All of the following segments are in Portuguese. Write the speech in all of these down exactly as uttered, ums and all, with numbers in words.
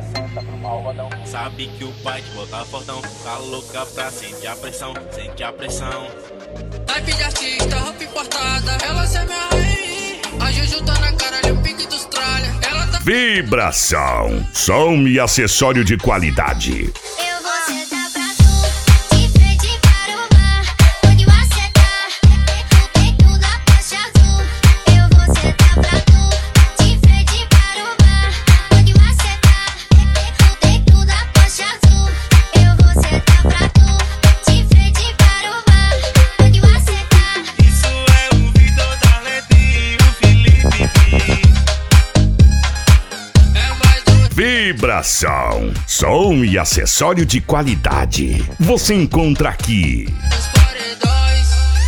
Sabe que o pai te bota fortão, tá louca pra sentir a pressão, sente a pressão. Type de artista, roupa importada, ela se minha rainha. A Juju tá na cara, olha o pique dos tralha. Ela tá... Vibração, som e acessório de qualidade. Vibração, som e acessório de qualidade. Você encontra aqui. Os paredões.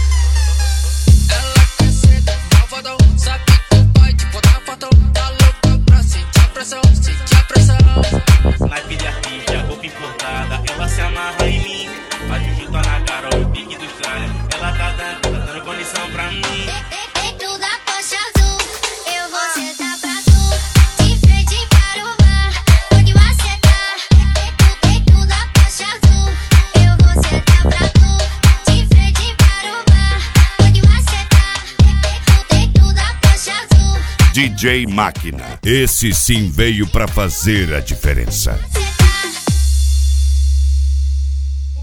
Ela quer ser malvadão. Sabe que o pai te bota fortão. Tá louca pra sentir a pressão, sentir a pressão. Naipe de artista, roupa importada, ela se amarra em mim. A Juju tá na cara, olha o pique dos tralha. Ela tá dando, tá dando condição pra mim. Dentro da Porsche azul, eu vou sentar pra tu. De frente para o mar, onde você tá. Dentro da Porsche azul, eu vou sentar pra tu. De frente para o mar, onde você tá. Dentro da Porsche azul. D J Máquina, esse sim veio pra fazer a diferença.